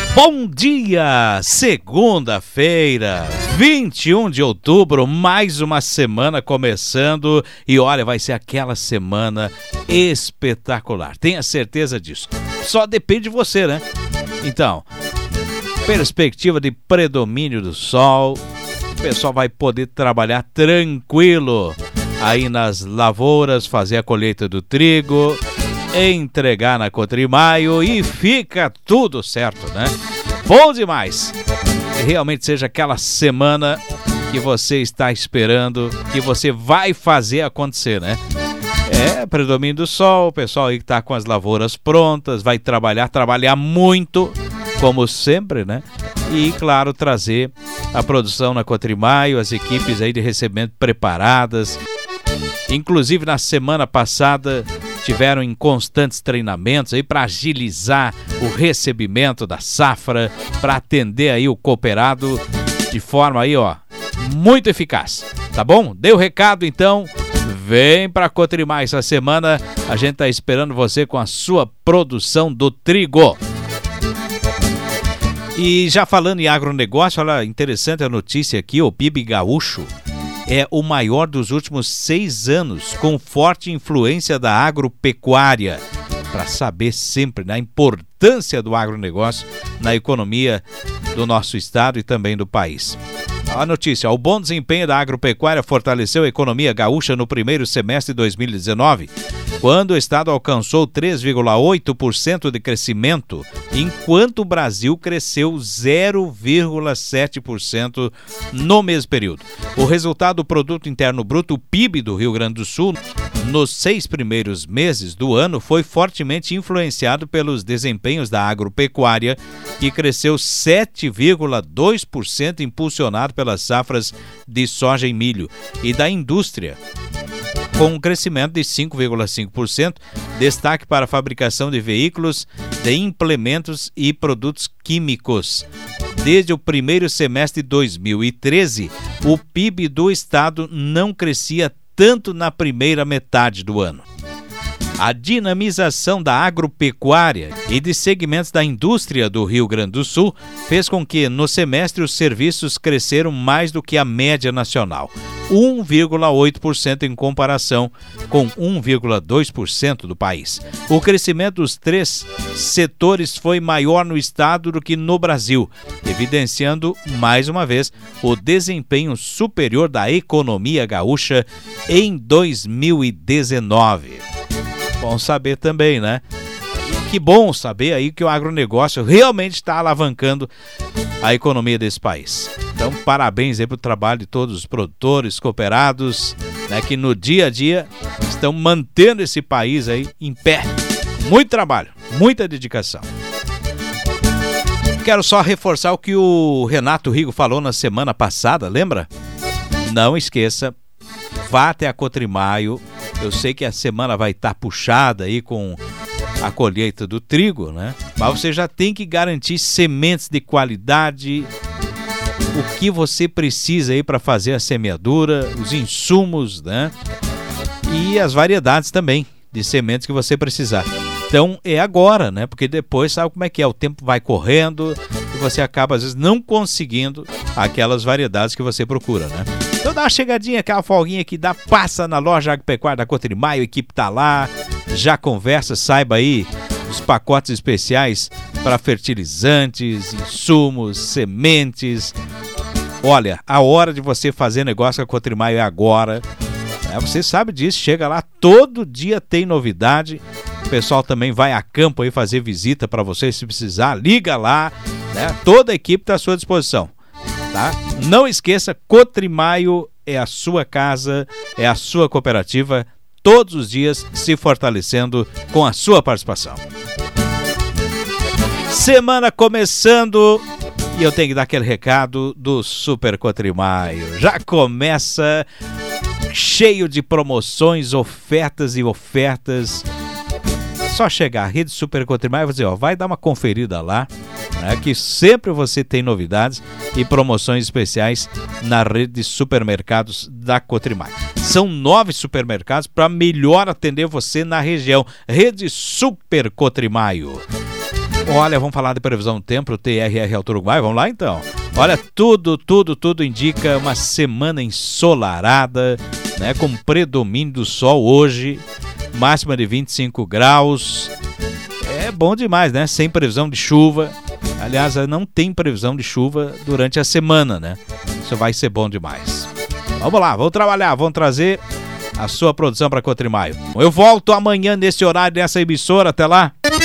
Bom dia! Segunda-feira, 21 de outubro, mais uma semana começando e olha, vai ser aquela semana espetacular. Tenha certeza disso. Só depende de você, né? Então, perspectiva de predomínio do sol, o pessoal vai poder trabalhar tranquilo aí nas lavouras, fazer a colheita do trigo, entregar na Cotrimaio e fica tudo certo, né? Bom demais! Que realmente seja aquela semana que você está esperando, que você vai fazer acontecer, né? Predomínio do sol, o pessoal aí que está com as lavouras prontas, vai trabalhar muito, como sempre, né? E, claro, trazer a produção na Cotrimaio, as equipes aí de recebimento preparadas. Inclusive, na semana passada, tiveram em constantes treinamentos aí para agilizar o recebimento da safra, para atender aí o cooperado de forma aí, ó, muito eficaz, tá bom? Deu o recado, então, vem para Cotrimaio essa semana, a gente tá esperando você com a sua produção do trigo. E já falando em agronegócio, olha, interessante a notícia aqui, o PIB gaúcho é o maior dos últimos 6 anos, com forte influência da agropecuária. Para saber sempre da importância do agronegócio na economia do nosso estado e também do país. A notícia, o bom desempenho da agropecuária fortaleceu a economia gaúcha no primeiro semestre de 2019, quando o estado alcançou 3,8% de crescimento, enquanto o Brasil cresceu 0,7% no mesmo período. O resultado do Produto Interno Bruto, o PIB do Rio Grande do Sul, nos 6 primeiros meses do ano, foi fortemente influenciado pelos desempenhos da agropecuária, que cresceu 7,2%, impulsionado pelas safras de soja e milho, e da indústria, com um crescimento de 5,5%, destaque para a fabricação de veículos, de implementos e produtos químicos. Desde o primeiro semestre de 2013, o PIB do estado não crescia tanto na primeira metade do ano. A dinamização da agropecuária e de segmentos da indústria do Rio Grande do Sul fez com que, no semestre, os serviços cresceram mais do que a média nacional, 1,8% em comparação com 1,2% do país. O crescimento dos 3 setores foi maior no estado do que no Brasil, evidenciando, mais uma vez, o desempenho superior da economia gaúcha em 2019. Bom saber também, né? Que bom saber aí que o agronegócio realmente está alavancando a economia desse país. Então, parabéns aí pro trabalho de todos os produtores, cooperados, né, que no dia a dia estão mantendo esse país aí em pé. Muito trabalho, muita dedicação. Quero só reforçar o que o Renato Rigo falou na semana passada, lembra? Não esqueça, vá até a Cotrimaio. Eu sei que a semana vai estar puxada aí com a colheita do trigo, né? Mas você já tem que garantir sementes de qualidade, o que você precisa aí para fazer a semeadura, os insumos, né? E as variedades também de sementes que você precisar. Então é agora, né? Porque depois sabe como é que é, o tempo vai correndo e você acaba às vezes não conseguindo aquelas variedades que você procura, né? Então dá uma chegadinha, aquela folguinha que dá, passa na loja agropecuária da Cotrimaio, a equipe tá lá, já conversa, saiba aí os pacotes especiais para fertilizantes, insumos, sementes. Olha, a hora de você fazer negócio com a Cotrimaio é agora. Você sabe disso, chega lá, todo dia tem novidade. O pessoal também vai a campo aí fazer visita para você se precisar, liga lá, né? Toda a equipe está à sua disposição. Tá? Não esqueça, Cotrimaio é a sua casa, é a sua cooperativa, todos os dias se fortalecendo com a sua participação. Semana começando e eu tenho que dar aquele recado do Super Cotrimaio. Já começa cheio de promoções, ofertas e ofertas. Só chegar, Rede Super Cotrimaio, vai dizer, ó, vai dar uma conferida lá, né, que sempre você tem novidades e promoções especiais na rede de supermercados da Cotrimaio. São 9 supermercados para melhor atender você na região. Rede Super Cotrimaio. Olha, vamos falar de previsão do tempo, o TRR Alto Uruguai, vamos lá então. Olha, tudo indica uma semana ensolarada, né, com predomínio do sol hoje, máxima de 25 graus. É bom demais, né? Sem previsão de chuva. Aliás, não tem previsão de chuva durante a semana, né? Isso vai ser bom demais. Vamos lá, vamos trabalhar, vamos trazer a sua produção para Cotrimaio. Eu volto amanhã nesse horário, nessa emissora. Até lá.